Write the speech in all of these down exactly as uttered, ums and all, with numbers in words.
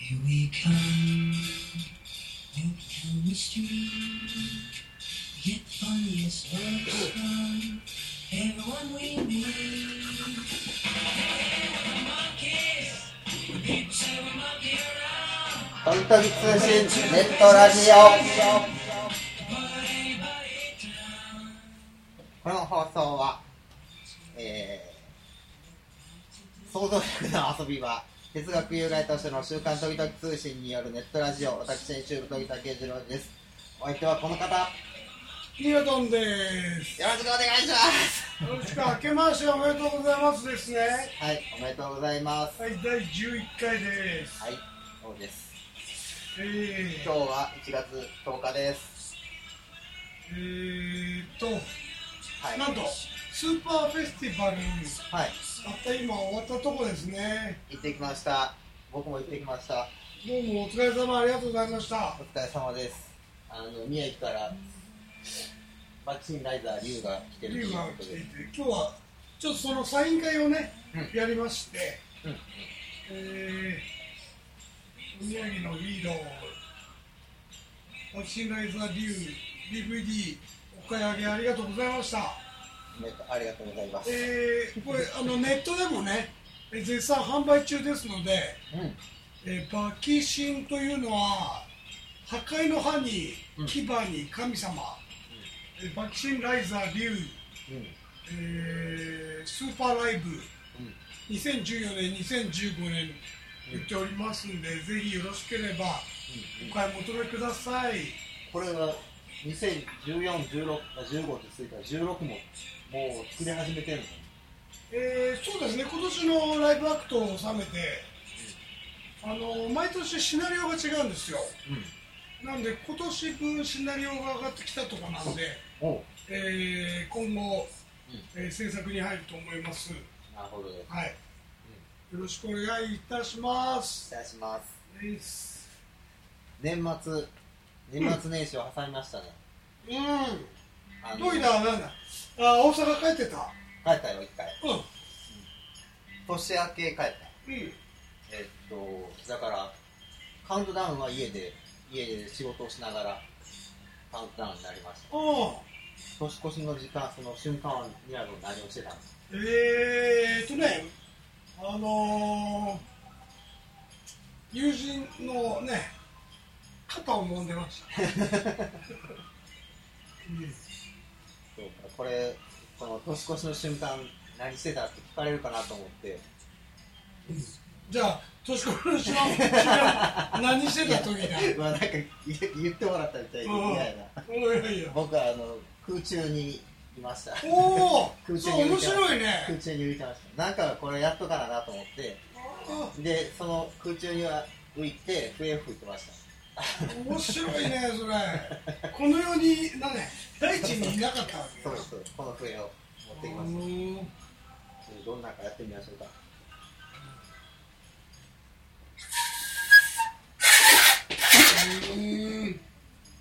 Here we come, new chemistry, get funniest looks from everyone we meet. Hey, we're monkeys, the people say we're monkey around. トントビ通信ネットラジオ。この放送は、えー、想像力の遊び場哲学有害としての週刊時々通信によるネットラジオ、私編集部時田慶次郎です。お相手はこの方、 ニワトンです。 よろしくお願いします。 よろしく明けましておめでとうございますですね。 はい、おめでとうございます。 はい、だいじゅういっかいです。 はい、そうです。 えー、 今日はいちがつとおかです。 えーっと、 はい、 なんとスーパーフェスティバル、 はい、 また今終わったとこですね。 行ってきました。僕も行ってきました。 どうもお疲れ様、ありがとうございました。 お疲れ様です。あの宮城からバクシンライザーリュウが来てるということで、 今日はちょっとそのサイン会をね、 うん、 やりまして、 うん、 えー、宮城のリードバクシンライザーリュウ ディーブイディー お買い上げありがとうございました。 ありがとうございます。 えー、これあのネットでもね絶賛販売中ですので、 うん、 えー、バキシンというのは破壊の歯に牙に神様、うん、バキシンライザーリュウ、うん、えー、スーパーライブ、うん、にせんじゅうよねんにせんじゅうごねん言っておりますんで、うん、ぜひよろしければお買い求めください。 これはにせんじゅうよん、じゅうろく、じゅうごってついたらじゅうろくももう作り始めてるの？ えー、そうですね、今年のライブアクトを収めて、うん、あの毎年シナリオが違うんですよ、うん、なんで今年分シナリオが上がってきたとかなんで、えー、今後、うん、えー、制作に入ると思います。 なるほどです、 はい、うん、よろしくお願いいたします。 いたします。 えー、 年末年末年始を挟みましたね。 うん、あのどういだなんだ、あ、大阪帰ってた。 帰ったよ、一回。 うん、うん、 年明け帰った。 うん、 えっとだからカウントダウンは家で家で仕事をしながらカウントダウンになりました。年越しの時間、その瞬間は皆さん何をしてたんですか？ えーっとね、あのー、友人のね肩を揉んでました、うん、 そうか、これこの年越しの瞬間何してたって聞かれるかなと思って、 うん、じゃあ年越しの瞬間何してた時だまあなんか言ってもらったみたいでみたいな。いや僕はあの空中にいました。 おお、 空中に面白いね。 空中に浮いてました。なんかこれやっとかなと思って、でその空中には浮いて笛を吹いてました。 面白いね、それ。この世になんね、大地にいなかったわけ。 そうそう、この笛を持ってきました。どんなかやってみましょうか。うーん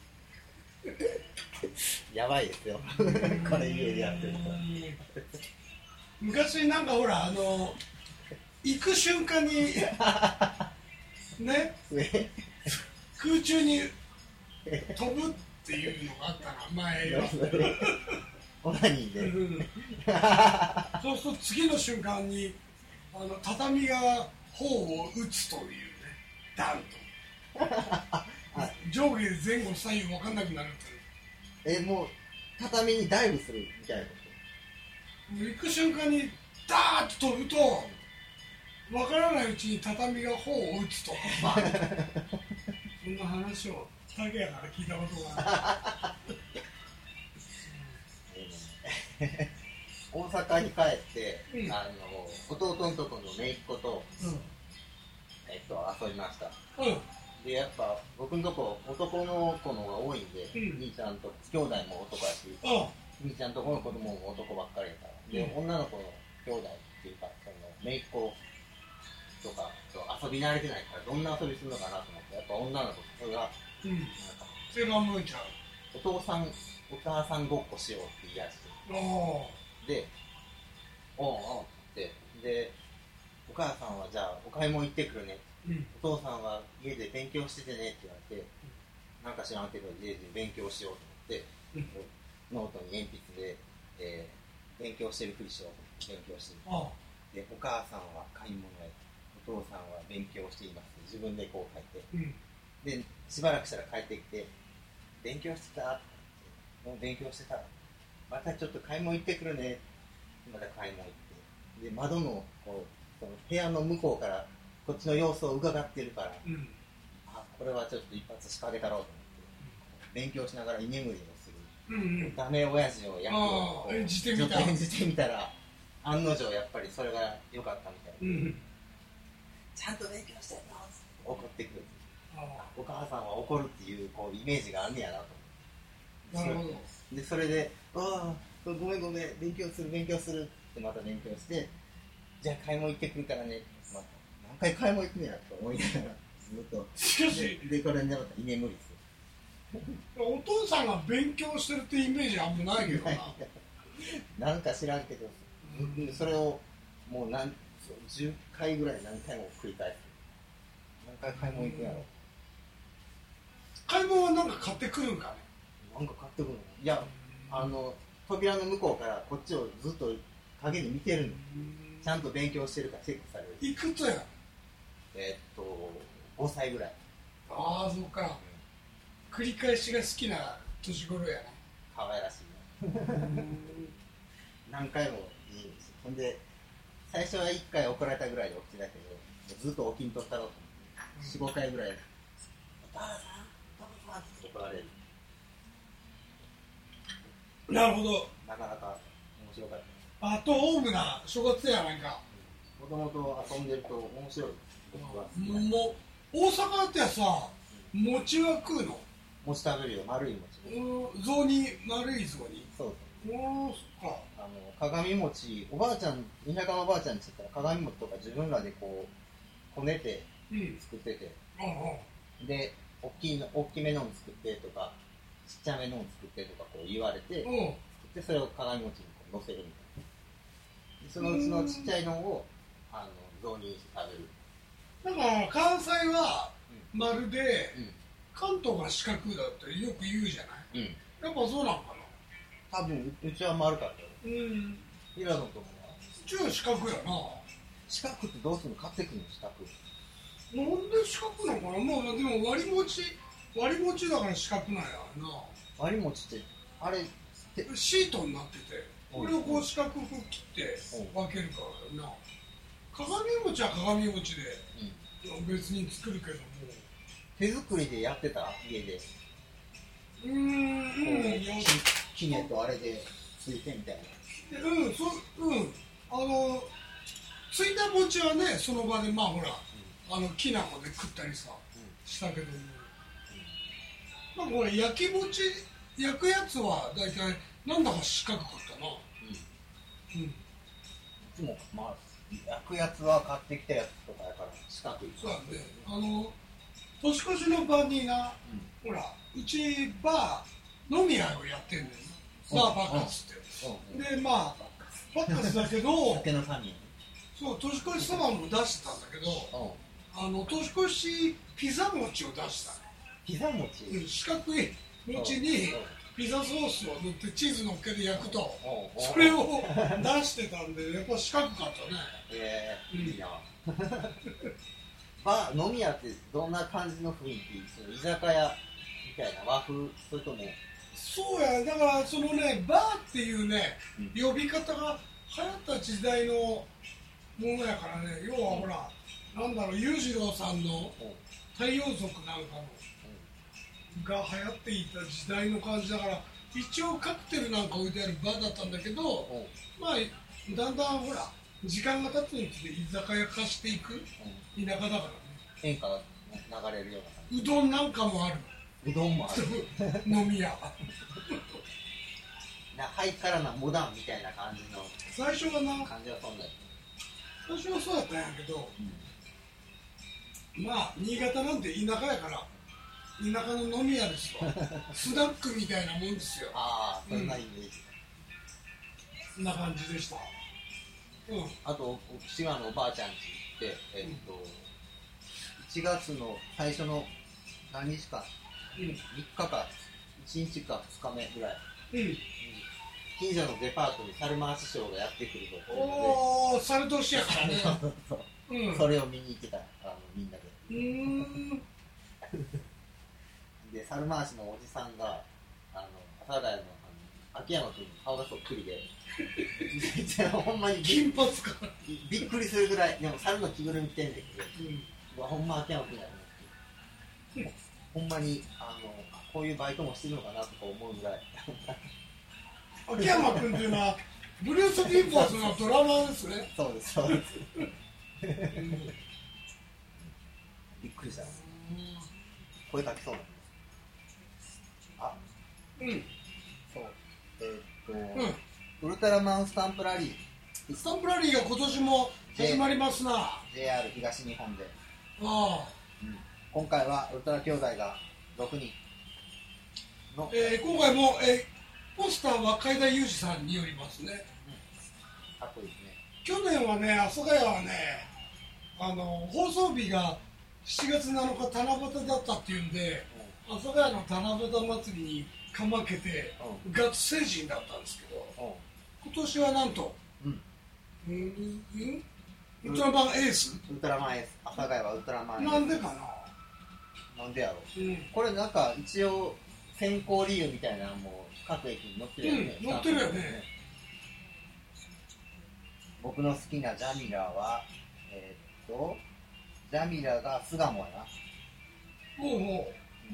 やばいですよ。これ家でやってると。 昔なんかほらあの行く瞬間にね。空中に飛ぶっていうのがあったな、前よ。 オナニーで、うん、 そうすると次の瞬間にあの畳が頬を打つというね、ダンと上下前後左右分かんなくなるという。 え、もう畳にダイブするみたいなこと？ 行く瞬間にダーッと飛ぶと分からないうちに畳が頬を打つとそんな話を竹谷から聞いたことがある。 大阪に帰って、うん、あの弟のところの姪っ子と、うん、えっと遊びました。うん、でやっぱ僕のとこ男の子の方が多いんで、うん、兄ちゃんと兄弟も男だし、うん、兄ちゃんとこの子供も男ばっかりだから、で、うん、女の子の兄弟っていうかその姪っ子とかと遊び慣れてないからどんな遊びするのかなと思って、やっぱ女の子それが、うん、なんかそれが思えちゃう。お父さんお母さんごっこしようって言い出して、で、おうおうってで、お母さんはじゃあお買い物行ってくるねってうん、 お父さんは家で勉強しててねって言われて、なんか知らんけど家で勉強しようと思って、うん、ノートに鉛筆で、えー、勉強してるふりしようと思って勉強してる。 ああで、お母さんは買い物へ、お父さんは勉強していますって自分でこう書いて、うん、でしばらくしたら帰ってきて、勉強してた？もう勉強してた？またちょっと買い物行ってくるね。また買い物行って、で窓のこうその部屋の向こうからこっちの様子を伺ってるから、うん、あ、これはちょっと一発仕掛けたろうと思って、うん、勉強しながら居眠りをする、うんうん、ダメ親父の役を演じてみた演じてみたら、案の定やっぱりそれが良かったみたいな、うん、ちゃんと勉強してんのって怒ってくる。お母さんは怒るっていう、こうイメージがあんねやなと思って。なるほど。でそれで、ああごめんごめん、勉強する勉強するってまた勉強して、じゃあ買い物行ってくるからね、また何回買い物行くねやと思いながらずっと。 しかしでこれでまた居眠りする。お父さんが勉強してるってイメージあんまないけどな。 なんか知らんけど、うん、それをもう何じゅっかいぐらい何回も繰り返す。何回買い物行くやろ。うん、 買い物は何か買ってくるんかね。 なんか買ってくるの。いや、あの扉の向こうからこっちをずっと影に見てるの。ちゃんと勉強してるかチェックされる。 いくつや。 えー、っとごさいぐらい。 ああ、そうか、うん、繰り返しが好きな年頃やな。 可愛らしいね。何回もいいんですよ。ほんで最初はいっかい怒られたぐらいで起きてたけど、ずっと起きんとったろうと思って、よん、ごかいぐらいお父さんお父さんって怒られる。 なるほど。 なかなか面白かった。 アットホームな正月やないか。 もともと遊んでると面白いです。僕は好きな。 もう大阪ってさ、うん、餅は食うの？ 餅食べるよ、丸い餅。 うん、雑煮、丸い雑煮。 そうそう。おー、そっか。 あの鏡餅、おばあちゃん、田舎のおばあちゃんにしてたら鏡餅とか自分らでこうこねて作ってて、うん、で大きいの大きめのを作ってとかちっちゃめのを作ってとかこう言われて、うん、でそれを鏡餅にこう乗せるみたいな。そのうちのちっちゃいのをあの雑煮にして食べる。 なんか関西はまるで、うん、関東が四角だってよく言うじゃない、うん、やっぱそうなのかな。多分うちは丸かったよ。うん。平野のとこはうちは四角やな。 四角ってどうするの？買ってくるの四角。 なんで四角なのかな。まあでも割り餅割り餅だから四角なんやな。 割り餅ってあれシートになってて、これをこう四角く切って分けるからな。鏡餅は鏡餅で、うん、別に作るけども。 手作りでやってた家で。 うーん、うん、 きねとあれでついてみたいな。 うん、そうん、あのついた餅はね、その場でまあほら、うん、あのきな粉で食ったりさ、うん、したけども、うん、まあこれ焼き餅焼くやつは大体なんだか四角かったな。うん。うん。いつもまあ焼くやつは買ってきたやつとかやから四角い。 そうだね。あの年越しの晩にな、うん、ほらうちバー飲み屋をやってんねん。バーバカっつって。うん、でまあバカスだけど。 酒の神。 そう年越しそばも出してたんだけど、あの年越しピザ餅を出した。 ピザ餅。 うん、四角い餅にピザソースを塗ってチーズのっけて焼くと、それを出してたんでやっぱ四角かったね。 ええー、いいな。バー飲み屋ってどんな感じの雰囲気？その居酒屋みたいな和風、それとも。 そうや、だからそのねバーっていうね、うん、呼び方が流行った時代のものやからね。要はほら、うん、なんだろう、裕次郎さんの太陽族なんかの、うん、が流行っていた時代の感じだから、一応カクテルなんか置いてあるバーだったんだけど、うん、まあだんだんほら時間が経つにつれて居酒屋化していく田舎だからね。 変化が流れるような感じ。 うどんなんかもある。 うどんもある。 飲み屋。 なハイカラなモダンみたいな感じの。 最初はな。 感じはそんな。 最初はそうだったんやけど、うん、まあ新潟なんて田舎やから田舎の飲み屋ですよ。スナックみたいなもんですよ。 ああ、そんなイメージ。 そんな感じでした。うん。 あと滋賀のおばあちゃんち行って、えっと、 ちがつの最初の何日か、 うん、 みっかかいちにちかふつかめぐらい、 うん、 近所のデパートに猿回しショーがやってくるとおお、猿年やからねそううん、 それを見に行ってた、あのみんなで。 うーんで猿回しのおじさんがあの阿佐ヶ谷のあの秋山君の顔がそっくりでほんまに金髪か、 びっくりするぐらい。でも猿の着ぐるみ着てんだけど、 うん、 うわほんま秋山君やねってほんまにあのこういうバイトもしてるのかなとか思うぐらい秋山君っていうのはブルース・ピンポーズのドラマーですねそうですそうですびっくりした声かけそうなんです。あ、 うん、 そうえー、っと、 うん、 ウルトラマンスタンプラリースタンプラリーが今年も始まりますな。 ジェイアール 東日本で、 ああ、 うん、今回はウルトラ兄弟がろくにんの、 えー、今回も、えー、ポスターは海田裕二さんによりますね、 うん、かっこいいですね。 去年はね、阿佐ヶ谷はね、あの放送日がしちがつなのか七夕だったっていうんで、阿佐ヶ谷の七夕祭りにかまけて、 うん、 ガチ成人だったんですけど、 うん、 今年はなんと、 うんうんうんウルトラマンエース、 ウルトラマンエース、阿佐ヶ谷はウルトラマンエース。 なんでかな、 なんでやろう、 うん、 これなんか一応選考理由みたいなのも各駅に載ってるよね、 うん、載ってるよね。 僕の好きなジャミラはえー、っとジャミラが巣鴨やな。 ほうほう、 うん、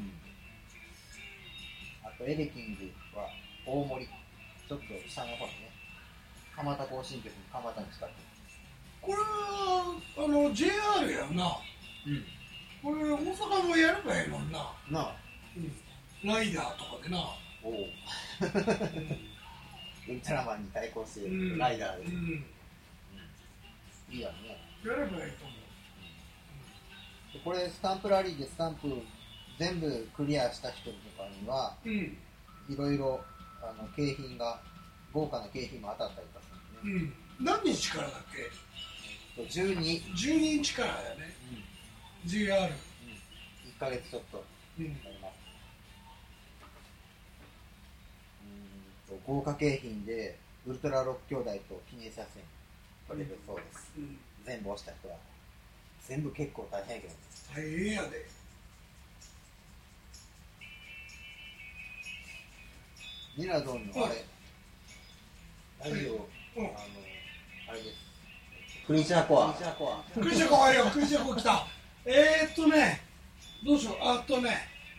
あとエレキングは大森、ちょっと下の方にね、蒲田行進曲に蒲田に近く。 これはあの ジェイアール やんな、 うん、 これ大阪もやればええもんな、 なあ、 うん、ライダーとかでな、 おおうんウルトラマンに対抗して、 うん、 ライダーで、 うん、 いいやね。 やればいいと思う。 これスタンプラリーでスタンプ全部クリアした人とかには、 うん、 いろいろあの景品が、豪華な景品も当たったりとかするんでね。 うん、何日からだっけ？ じゅうに、 じゅうににちからだよね、 うん、 ジェイアール、 いっかげつちょっとうん、 なります。うんと豪華景品でウルトラろく兄弟と記念写真撮れるそうです、 うん、 全部押した人は。全部結構大変やけどね。 大変やで。 ニラドンのあれ、ラジオ、 うん、 あの、あれです。クリーチャーコア。 クリーチャーコアよ、クリーチャーコア来た。えーっとね、どうしよう、あっとね、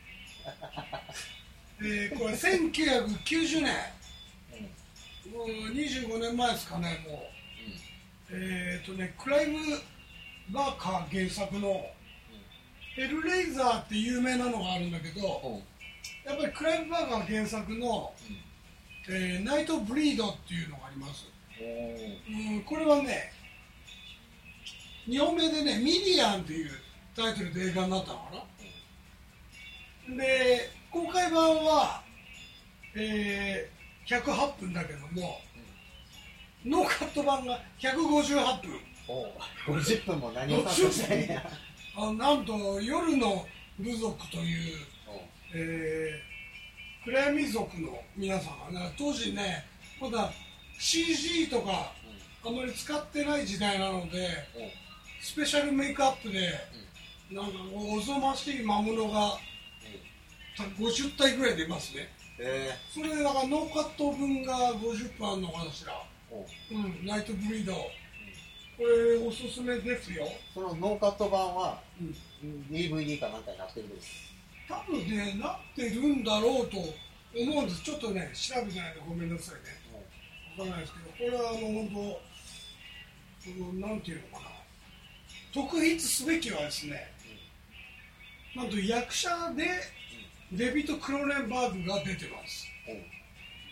えー、これせんきゅうひゃくきゅうじゅうねん、もうにじゅうごねんまえですかね、もう。えーっとね、クライムバーカー原作の、ヘルレイザーって有名なのがあるんだけど、やっぱりクライムバーカー原作の、えー、ナイトブリードっていうのがあります。うん、これはね、にほんめでね、ミディアンっていうタイトルで映画になったのかな。で、公開版は、えー、ひゃくはっぷんだけども、ノーカット版がひゃくごじゅうはっぷん。 おごじゅっぷんも何をカットしたんや。 あ、なんと夜の部族という、えー、暗闇族の皆さんがね、当時ね、まだ シージー とかあまり使ってない時代なので、スペシャルメイクアップで、なんかおぞましい魔物がごじゅったいぐらい出ますね。 えー、 それだからノーカット分がごじゅっぷんあるのかしら。うん、ナイトブリード、これおすすめですよ。 そのノーカット版は、 うん、 ディーブイディー かなんかになってるんです。 多分ね、なってるんだろうと思うんです。ちょっとね、調べてないのでごめんなさいね。わからないですけど、これはあの本当、なんていうのかな、特筆すべきはですね、うん、なんと役者でデビッド・クローネンバーグが出てます。うん、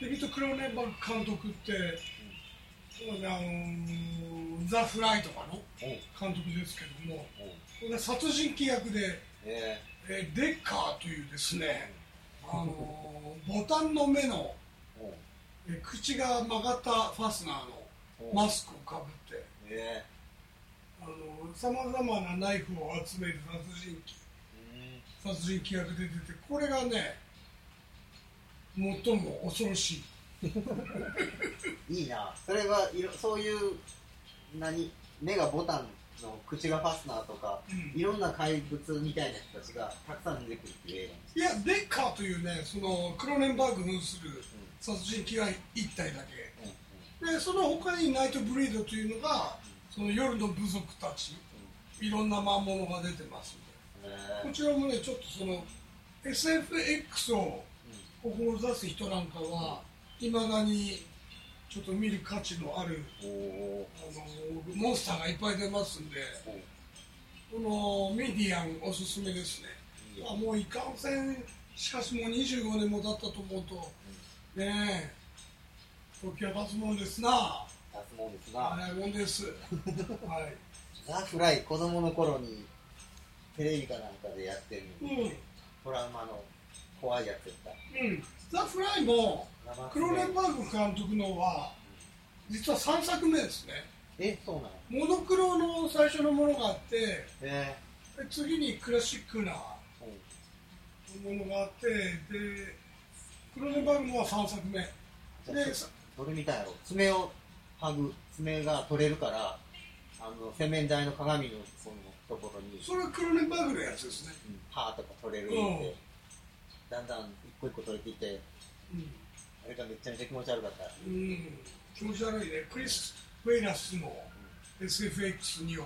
デビッド・クローネンバーグ監督って、うん、あのー、ザ・フライとかの監督ですけども、これ殺人鬼役で、えーえー、デッカーというですね、あのー、ボタンの目の、えー、口が曲がったファスナーのマスクをかぶって、 えー、 さまざまなナイフを集める殺人鬼、殺人鬼役で出てて、これがね最も恐ろしい。 いいな。それはいろそういう何目がボタンの口がファスナーとか、うん、いろんな怪物みたいな人たちがたくさん出てくるっていう映画。いや、デッカーというね、そのクローネンバーグ扮する殺人鬼が一体だけ、うんうん、でその他にナイトブリードというのが、その夜の部族たち、いろんな魔物が出てますので、こちらもね、ちょっとその エスエフエックス を志す人なんかはいまだにちょっと見る価値のあるあのモンスターがいっぱい出ますんで、このミディアンおすすめですね。あ、もういかんせん、しかしもうにじゅうごねんも経ったと思うと、うん、ねえ、時は経つもんですな。 経つもんですな。 はい、もんです。はい。 ザ・フライ、子供の頃にテレビかなんかでやってるのに、うん、トラウマの怖いやつやった。 うん。ザ・フライもクローネンバーグ監督のは実はさんさくめですね。 え、そうなの？ モノクロの最初のものがあって、えー、次にクラシックなものがあって、でクローネンバーグのはさんさくめで、 どれみたいやろ、爪を剥ぐ、爪が取れるから、あの洗面台の鏡のそのところに、 それはクローネンバーグのやつですね。 うん、歯とか取れるって、うん、だんだん一個一個取れていって、うん、あれがめちゃめちゃ気持ち悪かった。 うん、気持ち悪いね。クリス・ウェイラスの エスエフエックス による、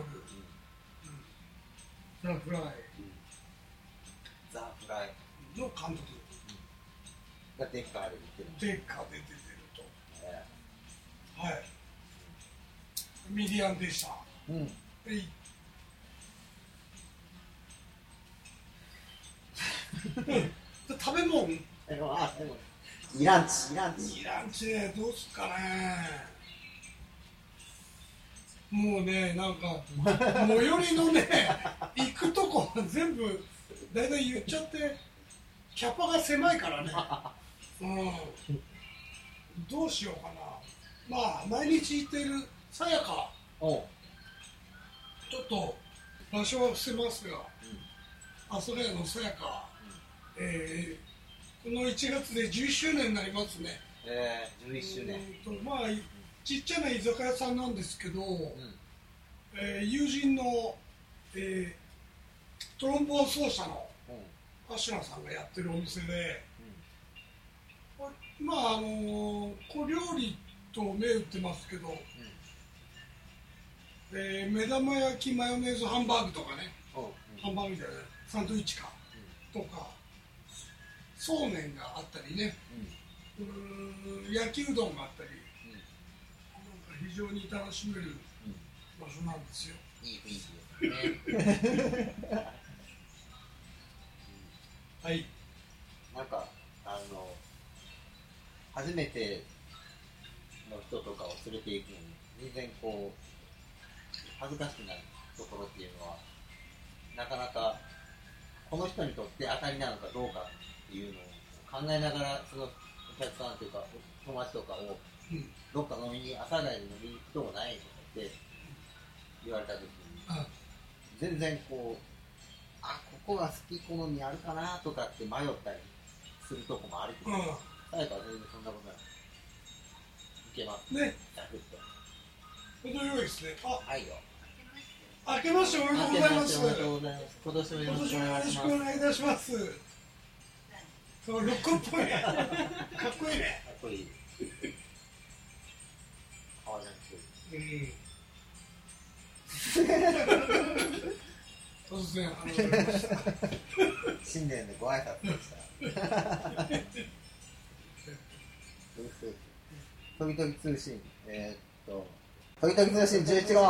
うんうん、ザ・フライ、うん、 ザ・フライの監督、 うん、がデッカーで出てる。デッカーで出てると。えー、はい。ミディアンでした。うん。えい食べ物あ、でもイランチ、イランチ。 イランチね、どうすっかね。もうね、なんか、最寄りのね、行くとこ全部、だいたい言っちゃって、キャパが狭いからね。うん。どうしようかな。まあ、毎日行っているさやか。おちょっと、場所は伏せますが、うん、アソレアのさやか。えー、このいちがつでじゅういっしゅうねんになりますね。 えー、じゅういっしゅうねん。 えーとまあ、ちっちゃな居酒屋さんなんですけど、うん、えー、友人の、えー、トロンボーン奏者のアシュラさんがやってるお店で、うん、まああのー、小料理と銘打ってますけど、うん、えー、目玉焼きマヨネーズハンバーグとかね、うん、ハンバーグじゃないサンドイッチか、うん、とかそうめんがあったりね、うん、うーん焼きうどんがあったり、うん、なんか非常に楽しめる場所なんですよ。 いい雰囲気ですね。 はい。 なんかあの初めての人とかを連れて行くのに全然こう恥ずかしくなるところっていうのはなかなかこの人にとって当たりなのかどうかっていうのを考えながらそのお客さんというか友達とかをどっか飲みに朝帰り飲みに行くこともないとかって言われた時に、全然こうあここが好き好みあるかなとかって迷ったりするとこもあるけど、誰かは全然そんなことない。いけますね。程よいですね。あ、 はいよ。 明けましておめでとうございます。 おめでとうございます。今年もよろしくお願いします。 よろしくお願いいたします。そうロックっぽいね。かっこいいね。 かっこいい。革ジャン着てる。 突然あの新年でご挨拶でした。とぎとぎ通信、えー、っと、とぎとぎ通信じゅういち号。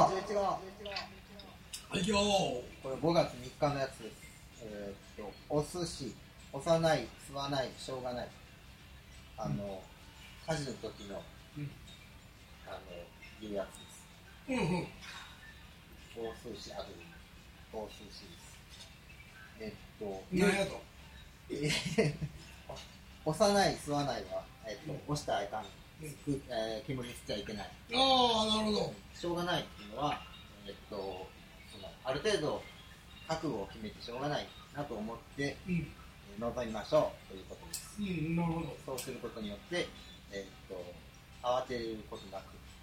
はいよー。 これごがつみっかのやつです。えー、っと、お寿司、押さない、吸わない、しょうがない。あの、家事の時の、うん、あの、いうやつです。うんうん。お寿司ある。お寿司です。えっと、 何やと。 えー、押さない、吸わないは、えっと、うん、押したらいかん。うん、えー、煙吸っちゃいけない。 ああ、なるほど。 しょうがないっていうのは、えっと、 ある程度覚悟を決めてしょうがないなと思って、 うん、 臨みましょうということです。 うん、なるほど。 そうすることによって、えー、っと慌てることなく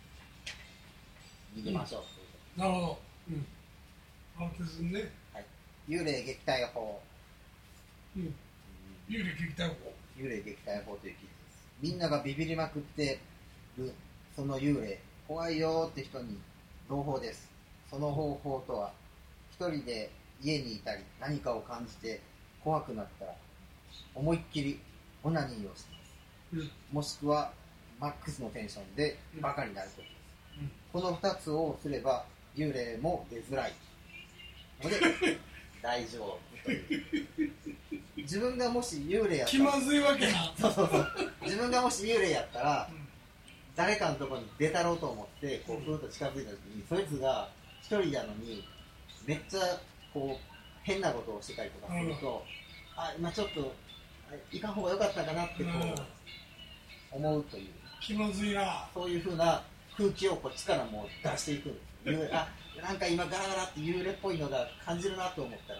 逃げましょうということ、うん、なるほど。うん。慌てずにね。 はい。幽霊撃退法。 うん。幽霊撃退法。 幽霊撃退法という記事です。みんながビビりまくってるその幽霊、怖いよって人に朗報です。その方法とは、一人で家にいたり何かを感じて怖くなったら思いっきりオナニーをします、うん、もしくはマックスのテンションでバカになることです、うん、このふたつをすれば幽霊も出づらいので大丈夫という自分がもし幽霊やったら気まずいわけなそうそうそう自分がもし幽霊やったら、うん、誰かのところに出たろうと思ってこうふーっと近づいた時に、そいつが一人なのにめっちゃこう変なことをしてたりとかすると、うん、あ今ちょっといかん方が良かったかなってこう、うん、思うという気まずいなそういう風な空気をこっちからもう出していくんですあなんか今ガラガラって幽霊っぽいのが感じるなと思ったら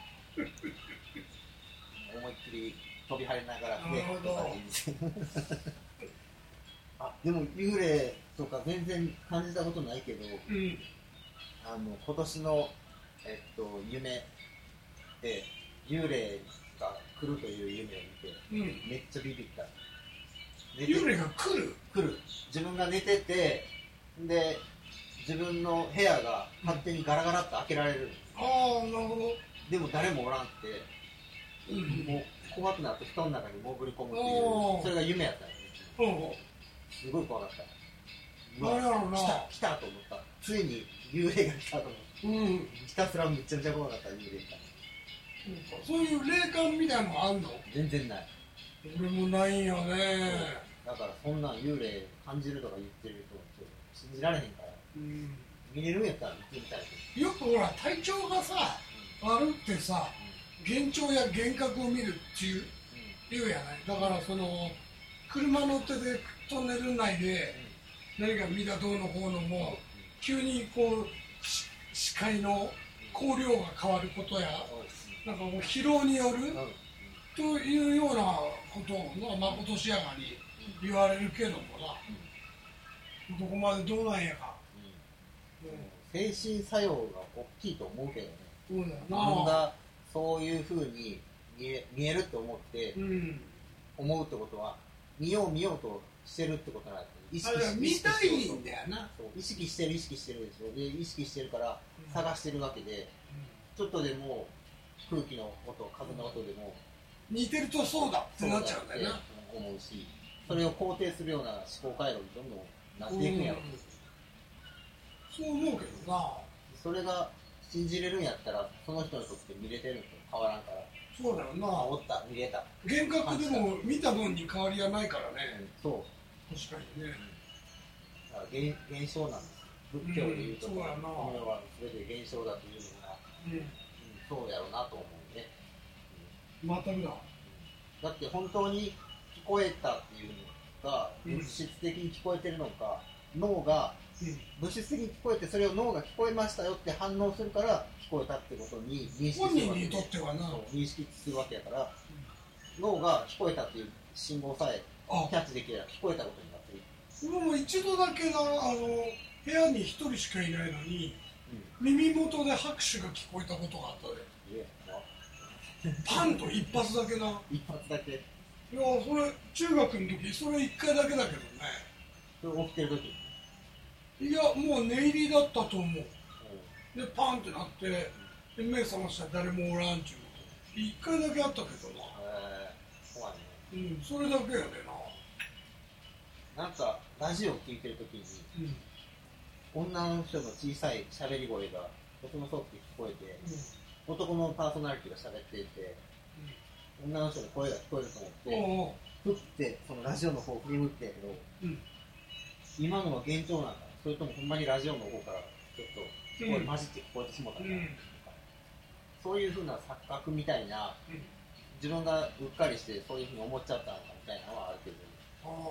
思いっきり飛び跳ねながらフレーとかであでも幽霊とか全然感じたことないけど、うん、あの今年の、えっと、夢で幽霊が来るという夢を見て、うん、めっちゃビビった。 幽霊が来る？ 来る。自分が寝ててで自分の部屋が勝手にガラガラっと開けられる、うん、 ああなるほど。でも誰もおらんって、うん、もう怖くなって布団の中に潜り込むっていうそれが夢やったんよ、ね、すごい怖かった。うわ来た来たと思った。ついに幽霊が来たと思った、うん、ひたすらめちゃめちゃ怖かった幽霊が。 そういう霊感みたいなのあんの？ 全然ない。 俺もないんよね。 だからそんなん幽霊感じるとか言ってる人信じられへんから、うん、見れるんやったら見てみたい。 よくほら体調がさ、うん、悪ってさ、うん、幻聴や幻覚を見るっていう、うん、言うやない。だからその車乗っててトンネル内で何か見たどうのこうのも、うん、急にこう視界の光量が変わることや、うん、なんかもう疲労による、うん、というようなことがまことしやがに言われるけどもな、うん、どこまでどうなんやか、 うんうん、精神作用が大きいと思うけどね。 そうだよな。 自分がそういうふうに見え、見えると思って、うん、思うってことは見よう見ようとしてるってことなんです。 意識し見たいんだよな。 そう意識してる意識してるでしょ。で意識してるから探してるわけで、うん、ちょっとでも空気の音風の音でも似てるとそうだってなっちゃうんだよな。 思うし、それを肯定するような思考回路にどんどんなっていくんやろう、 うん、そう思うけどな。 それが信じれるんやったらその人にとって見れてるのと変わらんから。 そうだよな。 おった見れた。 幻覚でも見た分に変わりはないからね、 うん、そう確かにね、 うん、だから 現, 現象なんです。仏教でいうと、うん、この世は全て現象だというのが、うんうん、そうやろうなと思うね、 うん、まただ、うん、 だって本当に聞こえたっていうのが物質的に聞こえてるのか、うん、脳が物質的に聞こえてそれを脳が聞こえましたよって反応するから聞こえたってことに認識するわけで、 本人にとってはな認識するわけやから、うん、脳が聞こえたっていう信号さえキャッチできれば聞こえたことになってる。 もう一度だけな、あの部屋に一人しかいないのに、うん、耳元で拍手が聞こえたことがあったで、パンと一発だけな。 一発だけ。 いやそれ中学の時それ一回だけだけどね。 それ起きてる時？ いやもう寝入りだったと思う。でパンってなってで目覚ましたら誰もおらんちゅうこと一回だけあったけどな。へえー、怖いね。 うんそれだけやでな。なんかラジオ聞いてる時に、うん、女の人の小さい喋り声がとてもそって聞こえて、うん、男のパーソナリティが喋っていて、うん、女の人の声が聞こえると思ってふってそのラジオの方を振り向いてんけど、うん、今のは幻聴なんかそれともほんまにラジオの方からちょっと聞こえ、うん、混じって聞こえてしまったんだ、うん、そういうふうな錯覚みたいな、うん、自分がうっかりしてそういうふうに思っちゃったのかみたいなのはあるけど、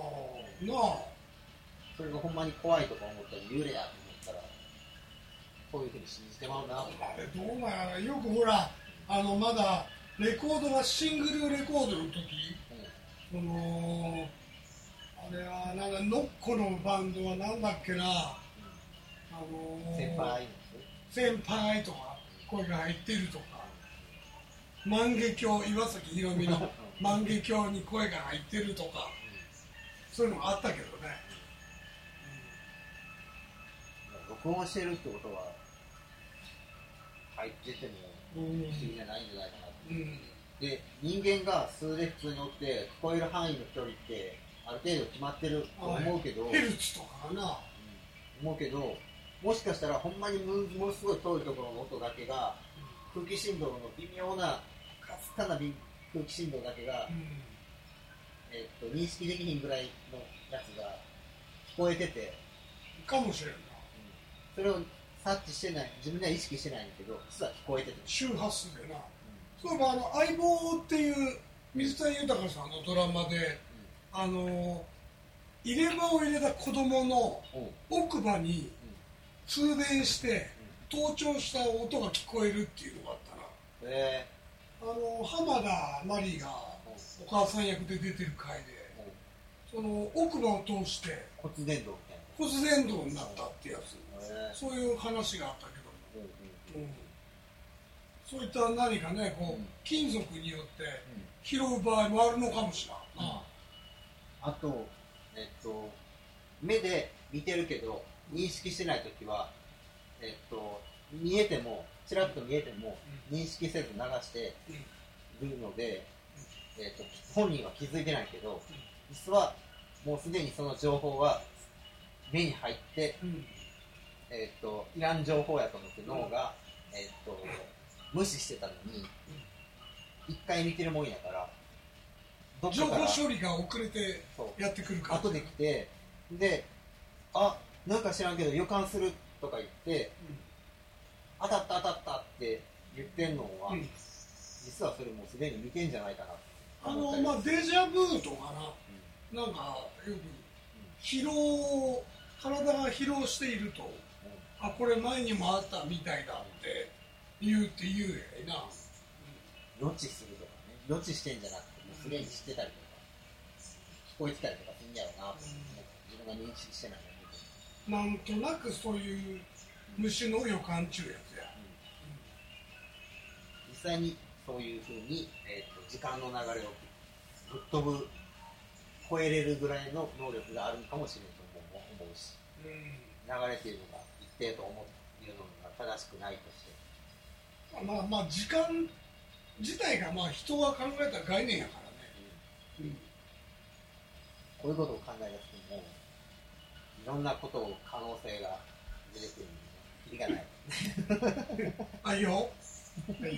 あなあそれがほんまに怖いとか思ったら幽霊やと思ったらこういうふうに信じてまうな。 あれどうなんやろ、よくほらあのまだレコードがシングルレコードの時、そのあれはなんだノッコのバンドはなんだっけな、あのー、 先輩先輩とか声が入ってるとか、万華鏡、岩崎宏美の万華鏡に声が入ってるとか、そういうのがあったけどね。 録音してるってことは入ってても不思議じゃないんじゃないかなと、うん、で人間が数で普通におって聞こえる範囲の距離ってある程度決まってると思うけど、 ヘルツとかかな、 うん、思うけど、もしかしたらほんまにものすごい遠いところの音だけが、うん、空気振動の微妙なかすかな空気振動だけが、うん、えー、っと認識できひんぐらいのやつが聞こえててかもしれんな、 それを察知してない、自分では意識してないんだけど、実は聞こえてる。 周波数でな。うん、そういえばあの相棒っていう水谷豊さんのドラマで、うん、あの入れ歯を入れた子供の奥歯に通電して盗聴した音が聞こえるっていうのがあったな。へー。あの浜田真理がお母さん役で出てる回で、その奥歯を通して骨伝導みたいな。 骨伝導になったってやつ、そういう話があったけど、うんうん、そういった何かねこう、うん、金属によって拾う場合もあるのかもしれない、うん、 あと、えっと、目で見てるけど認識してないときは、えっと、見えてもちらっと見えても認識せず流してるので、えっと、本人は気づいてないけど実はもうすでにその情報は目に入って、うん、えー、といらん情報やと思って脳が、うん、えー、と無視してたのに一、うん、回見てるもんやからどっかから情報処理が遅れてやってくるから後で来て、であなんか知らんけど予感するとか言って、うん、当たった当たったって言ってんのは、うん、実はそれもうすでに見てんじゃないかな。 あのまあデジャブとかな、うん、なんかよく疲労、体が疲労していると、うん、あこれ前にもあったみたいだって言うって言うやいな、 うん、予知するとかね、予知してんじゃなくてもうすでに知ってたりとか、うん、聞こえてたりとかするんやろうなと、うん、自分が認識してないんだけど、なんとなくそういう虫の予感ちゅうやつや、 うん、実際にそういうふうに、えーと、時間の流れをぶっ飛ぶ超えれるぐらいの能力があるかもしれないと思うし、うん、流れっていうのが一定と思っているのが正しくないとして、 まあまあ時間自体がまあ人が考えた概念やからね、うんうん、 こういうことを考え出すともういろんなことを可能性が出てくるのでキリがないあいよはい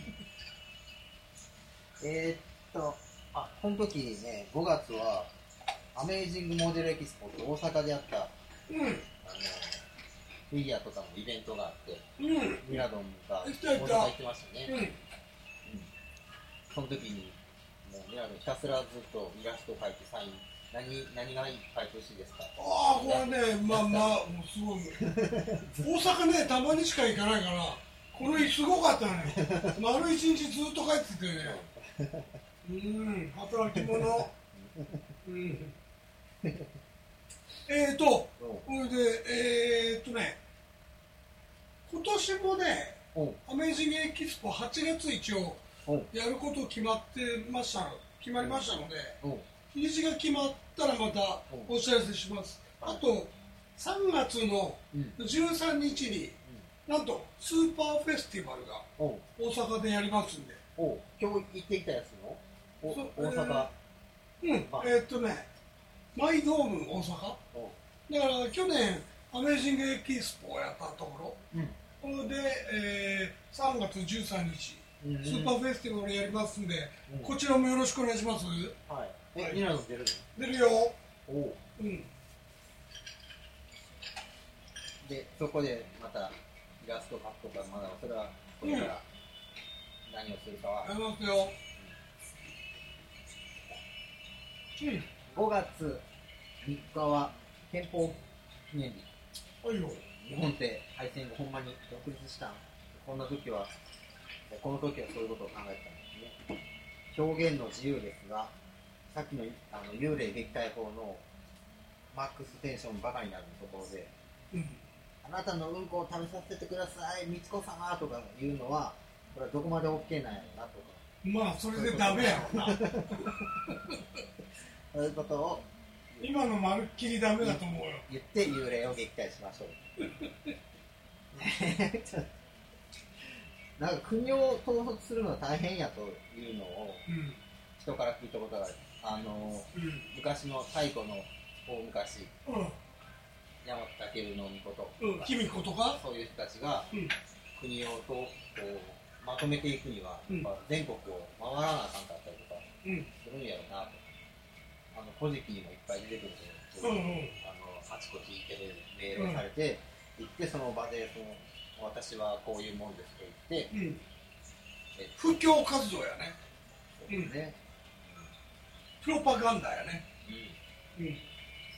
えっとあこの時ねごがつはアメージングモデルエキスポって大阪でやった、うん、あのフィギュアとかのイベントがあって、うん、ミラドンが大阪行ってましたね、うんうん、その時にもうミラドンひたすらずっとイラストを描いてサイン何何が描いてほしいですか。 ああこれねまあまあもうすごい大阪ねたまにしか行かないからこの日すごかったね丸一日ずっと帰っててねうん働き者うんえーと、それで、えーっとね、今年もね、アメージングエキスポはちがつ一応やること決まってました、決まりましたので、日にちが決まったらまたお知らせします。あと、さんがつのじゅうさんにちに、なんとスーパーフェスティバルが大阪でやりますんで。 お今日行ってきたやつのお大阪、 えー、うん、えー、っとね、マイドーム大阪だから去年アメージングエキスポをやったところ、うん、これで、えー、さんがつじゅうさんにち、うん、スーパーフェスティバルやりますんで、うん、こちらもよろしくお願いします。 はい。え、ミラノ出るの？ 出るよ。 おう。うん。で、そこでまたイラスト描くとか、まだそれはこれから何をするかは。 やりますよ。うん。 ごがつみっかは憲法記念日。 はいよ。 日本って敗戦後ほんまに独立したん、こんな時はこの時はそういうことを考えてたんですね。表現の自由ですが、さっきの、あの幽霊撃退法のマックステンションバカになるところで、うん、あなたのうんこを食べさせてください、美智子様とかいうのは、これはどこまで OK なんやろなとか。 まあ、それでダメやろな。 そういうことを今のまるっきりダメだと思うよ。 言って幽霊を撃退しましょう。なんか国を統率するのは大変やというのを人から聞いたことがある。あの、うん、昔の太古の大昔、うん、山本武の御事、 うん、卑弥呼とかそういう人たちが、うん、国をとこうまとめていくには、うん、やっぱ全国を回らなあかんかったりとかするんやろうなと。あの古事記にもいっぱい出てくるけど、うんうん、あのあちこち行って命令されて、うん、行ってその場でその私はこういうもんですと言って、うん、 え布教活動やね。 そうですね、 うん、プロパガンダやね。うんうん、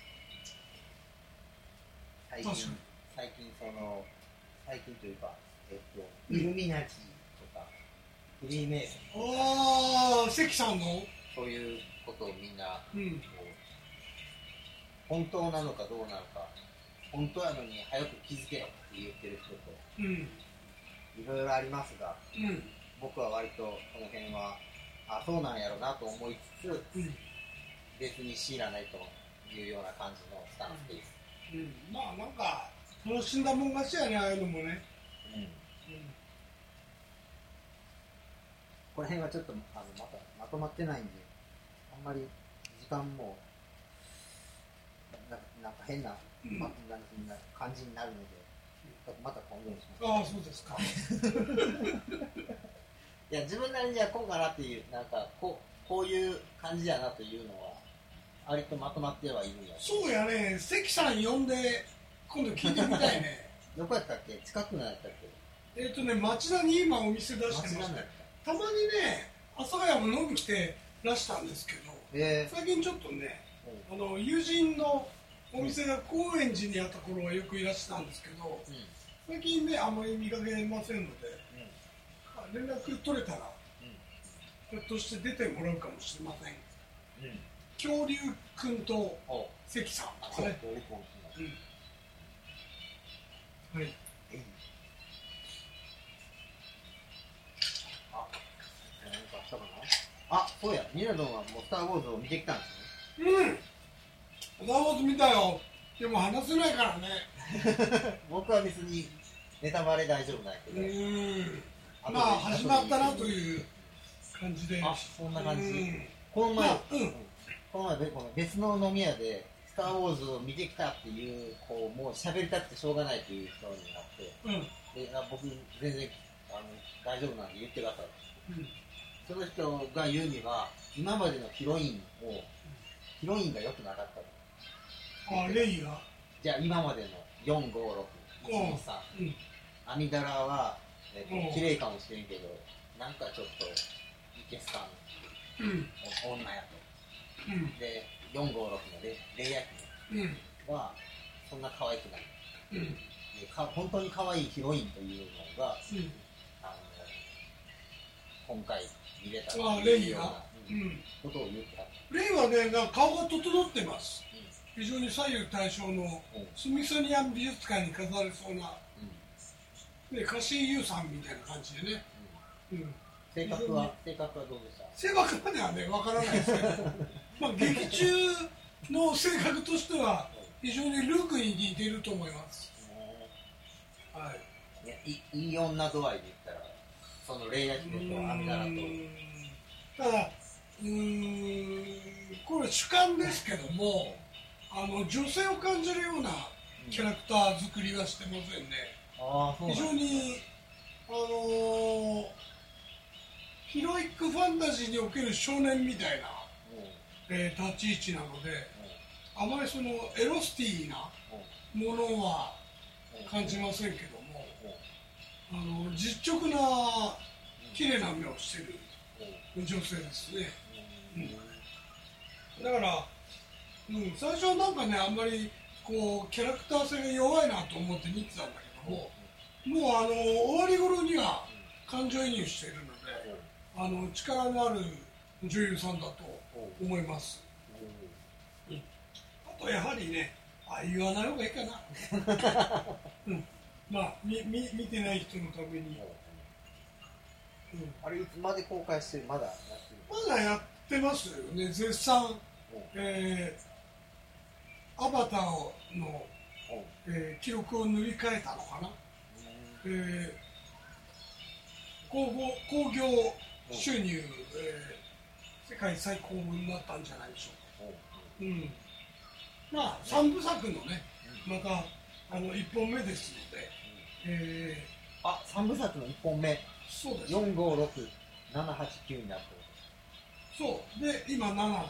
最近最近その最近というか、えっと、イルミナティとかフリーメイソンとか、 ああ関さんのそういうことをみんな、うん、本当なのかどうなのか、本当やのに早く気づけよって言ってる人と、うん、いろいろありますが、うん、僕は割とこの辺はあそうなんやろうなと思いつつ、うん、別に知らないというような感じのスタンスです。 うんうん、まあなんか楽しんだもん勝ちやね、ああいうのもね。うんうん、 この辺はちょっとあのまたまとまってないんで、あんまり時間もななんか変な、うん、ま、なな感じになるので、また今度にします。 ああ、そうですか。 いや、自分なりにはこうかなっていう、なんかこう、こういう感じやなというのは割とまとまってはいるんや。 そうやね、関さん呼んで今度聞いてみたいね。 どこやったっけ、近くのやったっけ。えっ、ー、とね、町田に今お店出してますね。たまにね、阿佐ヶ谷も飲み来てらしたんですけど、えー、最近ちょっとね、うん、あの友人のお店が高円寺にあった頃はよくいらしてたんですけど、うん、最近ねあまり見かけませんので、うん、連絡取れたら、うん、ひょっとして出てもらうかもしれません。うん、恐竜くんと関さんとかね。うん、はい。 あ、そうや、ミラドンはもうスター・ウォーズを見てきたんですね。うん。スター・ウォーズ見たよ。でも話せないからね。 僕は別にネタバレ大丈夫ないけど。うん。 まあ始まったなという感じで。 あ、そんな感じ。この前、まあ、うん、この前この別の飲み屋でスター・ウォーズを見てきたっていう、こうもう喋りたくてしょうがないという人になって、うん、であ僕全然あの大丈夫なんで言ってください。うん、その人が言うには今までのヒロインをヒロインが良くなかったと。 あ、レイがじゃあ今までのよん、ご、ろく、いち、に、さん、うん、アミダラは、えー、と綺麗かもしれんけどなんかちょっといけすかん、うん、女やと、うん、でよん、ご、ろくのレイヤキはそんな可愛くない、うん、でか本当に可愛いヒロインというのが、うん、あの今回見れたというような、うん、ことを言ってた。 レイはね、顔が整ってます。非常に左右対称のスミソニアン美術館に飾れそうな、うん、でカシーユーさんみたいな感じでね、 うんうん、性格は性格はどうでした？ 性格まではね、わからないですけどまあ劇中の性格としては非常にルークに似ていると思います、 うん、はい、いや、いいい女度合いで言ったらそのレイヤキとアミダラとただうーんこれ主観ですけども、あの女性を感じるようなキャラクター作りはしてませんね。あ、そうなんですか。非常にあのー、ヒロイックファンタジーにおける少年みたいな、えー、立ち位置なので、あまりそのエロスティーなものは感じませんけども、あの実直な綺麗な目をしている女性ですね。うん、だから、うん、最初はなんかね、あんまりこうキャラクター性が弱いなと思って見てたんだけども、もうあの終わり頃には感情移入しているので、あの力のある女優さんだと思います。うん、あとやはりね、あ言わない方がいいかな。うん、まあみみ見てない人のために。 うん、あれいつまで公開してる？まだやってる？ まだやってますよね。絶賛、えー、アバターの、えー、記録を塗り替えたのかな。えー、興興行収入、えー、世界最高になったんじゃないでしょうか。うん、まあ三部作のね、またあのいっぽんめですので、えー、あ三部作のいっぽんめ。 そうです。 よんごろくななはちきゅうになってる。 そうで今ななだから、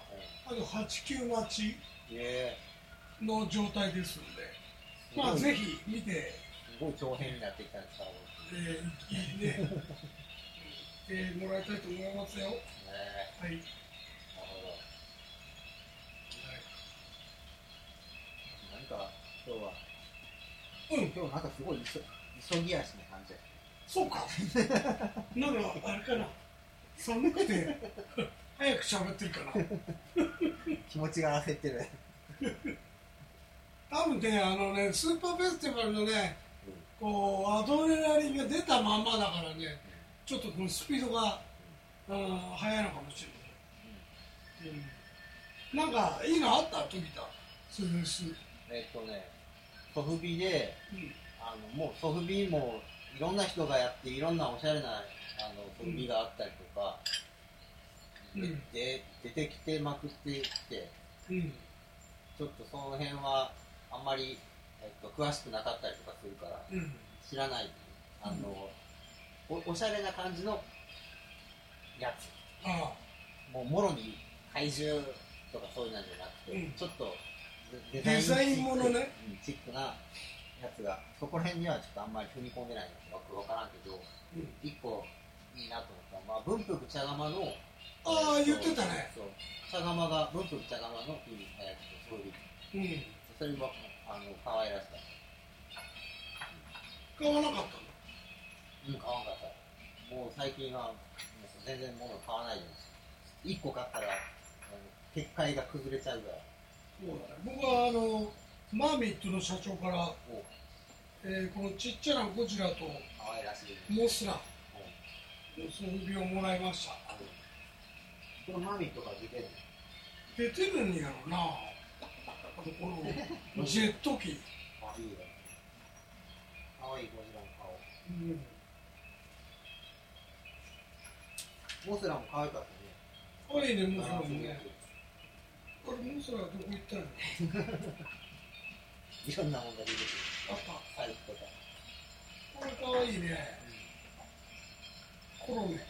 あとはちきゅう待ちの状態ですので、まあぜひ見て。 すごい長編になってきたんですか。 えー、いいね。えー、もらいたいと思いますよ。ね、はい。なるほど。 はい、なんか今日は、 うん、 今日なんかすごい急急ぎ足な感じ。 そうか。なんかあれかな。寒くて早く喋ってるかな。 気持ちが焦ってる。 多分ね、あのね、スーパーフェスティバルのね、うん、こうアドレナリンが出たまんまだからね、うん、ちょっとこのスピードが、うん、速いのかもしれない。うん、なんかいいのあった？飛びた。スースー。 えっとね、ソフビで、うん、あのもうソフビもいろんな人がやっていろんなおしゃれなあのソフビがあったりとか、うん、で出てきてまくってきて、うん、ちょっとその辺はあんまり、えっと、詳しくなかったりとかするから、うん、知らないあの、うん、お, おしゃれな感じのやつ、ああもうもろに怪獣とかそういうのじゃなくて、うん、ちょっとデザインデザインものね、 チックなやつがそこら辺にはちょっとあんまり踏み込んでないのか分からんけど、うん、一個いいなと思ったのは、まあ、文福茶釜のああ言ってたね。 そう茶釜が文福茶釜のいいやつとそういう、うん、それもあの可愛らしかった。 買わなかったの？ うん買わなかった。もう最近はもう全然物買わないです。一個買ったら結界が崩れちゃうぐらい。 そうだね。僕はあのマーミットの社長から、えー、このちっちゃなゴジラとモスラの装備をもらいました。 このマーミットが出てるの？ 出てるんやろな。あとこのジェット機。 あ、いいね。かわいいゴジラの顔。うん、モスラも可愛かったね。 可愛いね、モスラもね。これモスラはどこ行ったの？ いろんなものが出てくる。 あった。 サイズとか。 これかわいいね。うん、コロネ、うん。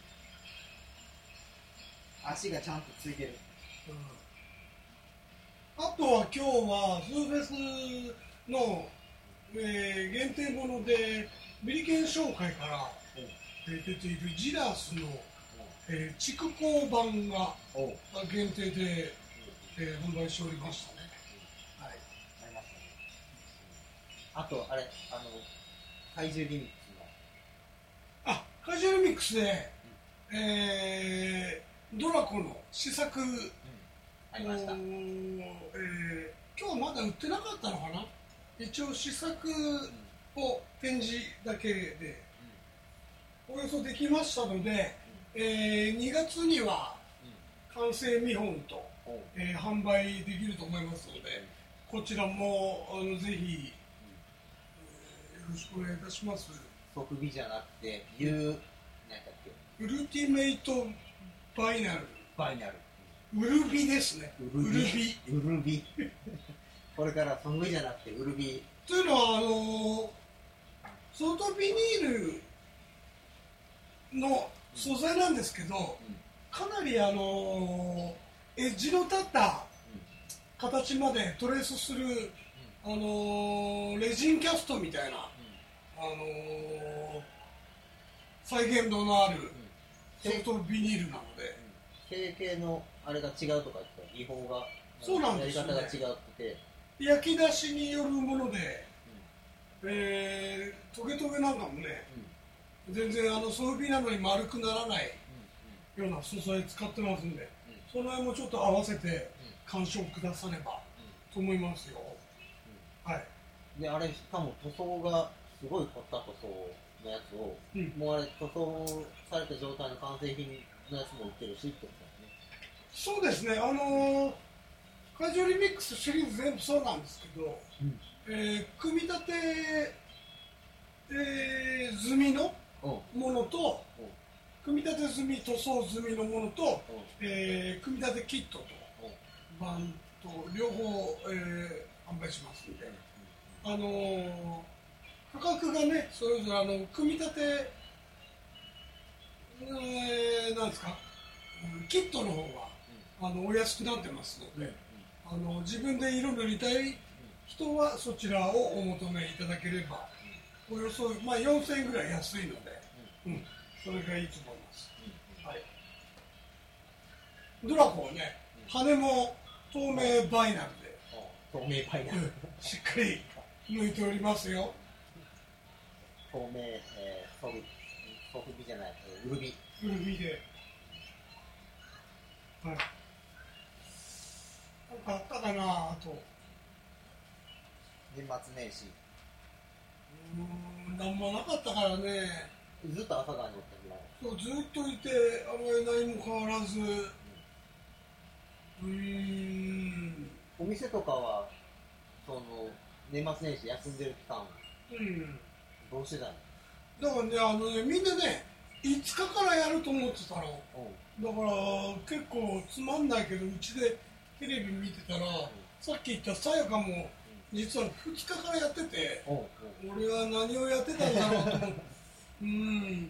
足がちゃんとついてる。 うん、あとは今日はスーフェスの、えー、限定ものでビリケン商会から、うんえー、出ているジラスの、うんえー、蓄光版が限定で、うんえー、販売しておりましたね。はい。 ありましたね。あとあれあの怪獣リミックスのあ怪獣リミックスで、うん、えー、ドラコの試作、うん、 ありました。えー、今日はまだ売ってなかったのかな。一応試作を展示だけで、うん、およそできましたので、うんえー、にがつには完成見本と、うんえー、販売できると思いますので、うん、こちらもあのぜひ、うんえー、よろしくお願いいたします。 ソフビじゃなくて U、うん、何だっけウルティメイトバイナルバイナルウルビですね。 ウルビウルビこれからソフビじゃなくてウルビというのはあの外ビニールの素材なんですけど、うん、かなりあのエッジの立った形までトレースする、うん、あのレジンキャストみたいな、うん、あの再現度のあるソフトビニールなので、 成形のあれが違うとか言ったら技法がそうなんですよね、 やり方が違ってて焼き出しによるもので、えー、トゲトゲなんかもね、全然あのソフビなのに丸くならないような素材使ってますんで、その辺もちょっと合わせて鑑賞くださればと思いますよ。はい。 で、あれ、しかも塗装がすごい凝った塗装のやつを、うん、もうあれ、塗装された状態の完成品のやつも売ってるしってことですね。そうですね、あのー、カジュアルミックスシリーズ全部そうなんですけど、うんえー、組み立て、えー、済みのものと、組み立て済み、塗装済みのものと、えー、組み立てキットと、バンと両方、えー、販売しますので、あのー、価格がね、それぞれあの組み立て、えー、なんですか、キットの方が、あのお安くなってますので、あの自分で色塗りたい人はそちらをお求めいただければ、およそ、まあ、よんせんえんぐらい安いので、うん、それがいいと思います。はい、ドラコはね、羽も透明バイナルで、 透明バイナルしっかり抜いておりますよ。 透明、えー、ソフソフビじゃない、ウルビ。 ウルビで。はい。なんかあったかなあと。 年末年始。 うーん、なんもなかったからね。 ずっと朝からにおったぐらい。 そう、ずっといて、あまり何も変わらず。うん。うーんお店とかは、その、年末年始休んでる期間、うん。どうしてたの？ だからね、あのね、みんなね、いつかからやると思ってたの。うん、だから結構つまんないけど、うちでテレビ見てたら、うん、さっき言ったさやかも実はふつかからやってて、うん、俺は何をやってたんだろうと思って。うん。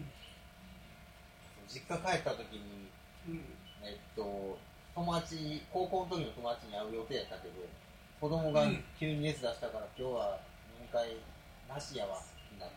実家帰った時に、うん、えっと、友達、高校の時の友達に会う予定やったけど、子供が急に熱出したから、今日は飲み会なしやわになって、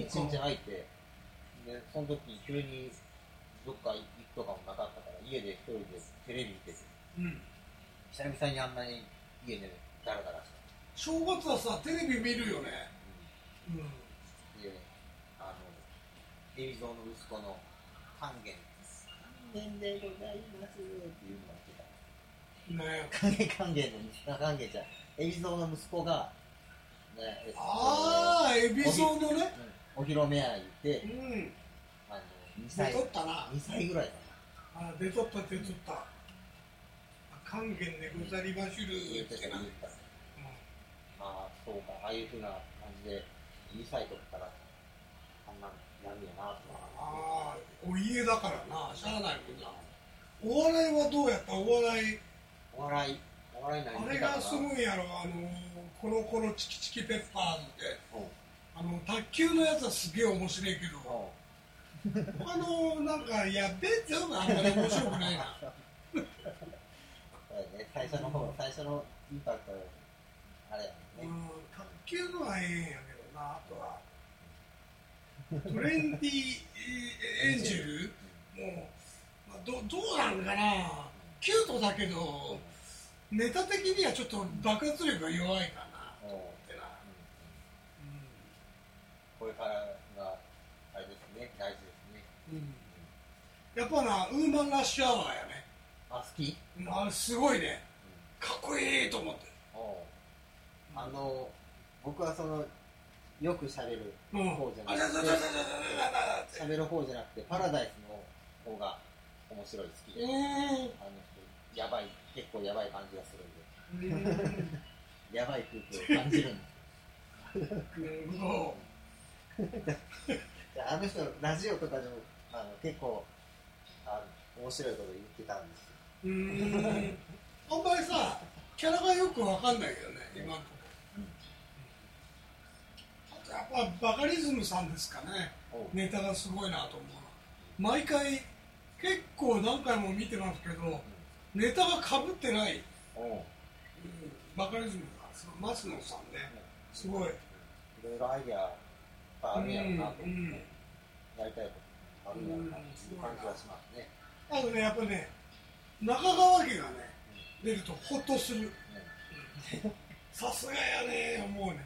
一日空いて、で、その時急にどっか行くとかもなかったから、家で一人でテレビ見てて、うん、久々にあんなに家でダラダラした。 正月はさ、テレビ見るよね。うん。うん、 で、あの、海老蔵の息子の還元、還元でございますっていうのが来た。 ね、 還元還元の息子、還元じゃん。海老蔵の息子が、ね、えっと、 ああ、海老蔵のね、 お披露目や言って、うん、あのにさい、 出とったな。 にさいぐらいかな。あ、出とった出とった。還元でござりましゅるってな。 ああ、そうか、ああいうふうな感じでにさいとったらあんななんやなと。 ああ、お家だからな、しゃあないもんな。お笑いはどうやった？お笑い。 お笑い、お笑い何あれがすごいやろ、あのコロコロチキチキペッパーズで、あの卓球のやつはすげえ面白いけど、あのなんかやべえっていうのがあんまり面白くないな。 ね、最初の方、最初のインパクトあれやね。 うん、卓球のはええんやけどな、あとはトレンディエンジェルもう、まあ、ど, どうなんかな、キュートだけどネタ的にはちょっと爆発力が弱いかなと思ってな、うんうん、 これからがあれですね、大事ですね、 うん、やっぱな、ウーマンラッシュアワーやね。 あ、好き？ あれすごいね、かっこいいと思って。 あの、僕はそのよく喋る方じゃなくて、喋る方じゃなくてパラダイスの方が面白い、好きで、あの人やばい、結構やばい感じがするんで、やばい空気を感じるんです。あの人ラジオとかでもあの結構あの面白いこと言ってたんですよ。 うーん、あんまりさ、キャラがよくわかんないけどね、今のところ。やっぱバカリズムさんですかね、ネタがすごいなと思う。毎回結構何回も見てますけど、ネタがかぶってない、うん、バカリズムが松野さんね、すごいいろいろアイデアあるんやろうなと思って、うんうん、やりたいことあるんやろうなという感じがしますね。 あとね、やっぱね、中川家がね、出るとホッとする、 さすがやね思うね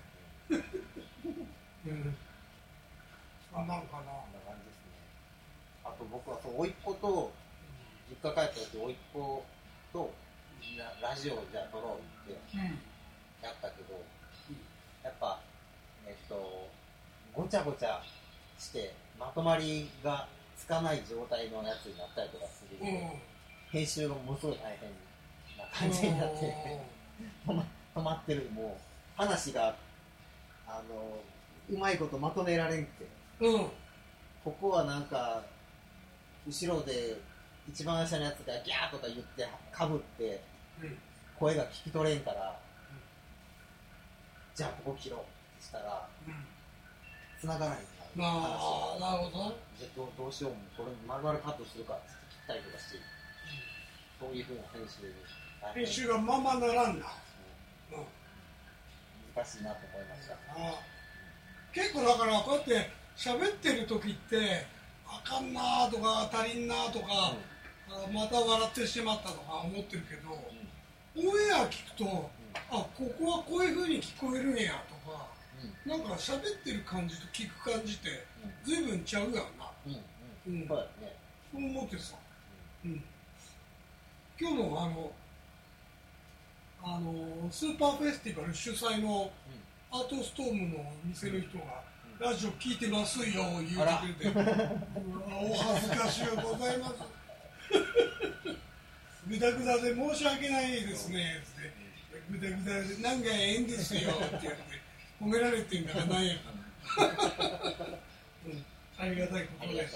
うんあなんかなこんな感じですね。あと僕はそう甥っ子と実家帰った時甥っ子とみんなラジオじゃあ撮ろうってやったけど、やっぱえっとごちゃごちゃしてまとまりがつかない状態のやつになったりとかするので、うん、編集がものすごい大変な感じになって止ま、止まってる。もう話があのうまいことまとめられんって、うん、ここはなんか後ろで一番下のやつがギャーとか言ってかぶって声が聞き取れんから、うん、じゃあここ切ろうってしたら、うん、繋がらないんだ。 ああ、なるほど。 じゃあどう、どうしようもこれ丸々カットするかって切ったりとかして、うん、そういうふうな編集に編集がままならんな、 うんうん、難しいなと思いました。あ結構だからこうやって喋ってる時ってあかんなとか足りんなとか、うん、また笑ってしまったとか思ってるけど、うん、オンエア聞くと、うん、あここはこういうふうに聞こえるんやとか、うん、なんか喋ってる感じと聞く感じって随分ちゃうやんな。 うんうんうん、そうだよね。 そう思ってさ、うん、今日のあのあのスーパーフェスティバル主催のアートストームの店の人が、うん、ラジオ聞いてますよ言うてくれてお恥ずかしゅうございますぐだぐだで申し訳ないですねってぐだぐだでなんかええんですよって言って褒められてんだからなんやから、うん、ありがたいことです。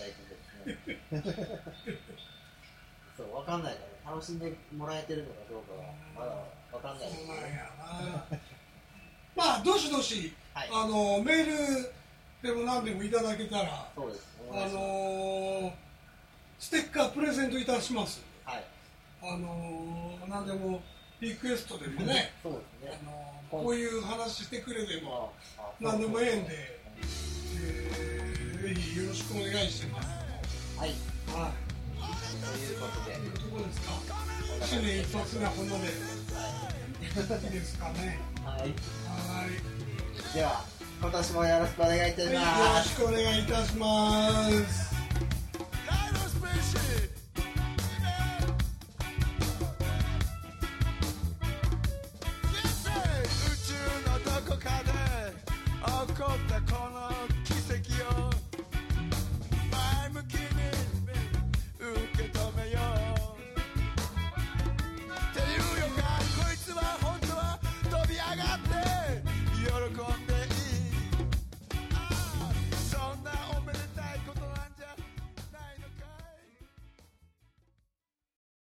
そう分かんないから楽しんでもらえてるのかどうかはまだ分かんないです。 そうなんやなまあどしどし、はい、あのメールでも何でもいただけたら、 そうです、 あのステッカープレゼントいたします。 はい、 あの何でもリクエストでもね、 そうですね、 あのこういう話してくれでも何でもええんで、えー、ぜひよろしくお願いします。 はい。 はい。 ということで。 というところですか。新年一発がこんなで。はい。いいですかね。 はい。 はい。 では今年もよろしくお願いいたします。 はい、よろしくお願いいたします。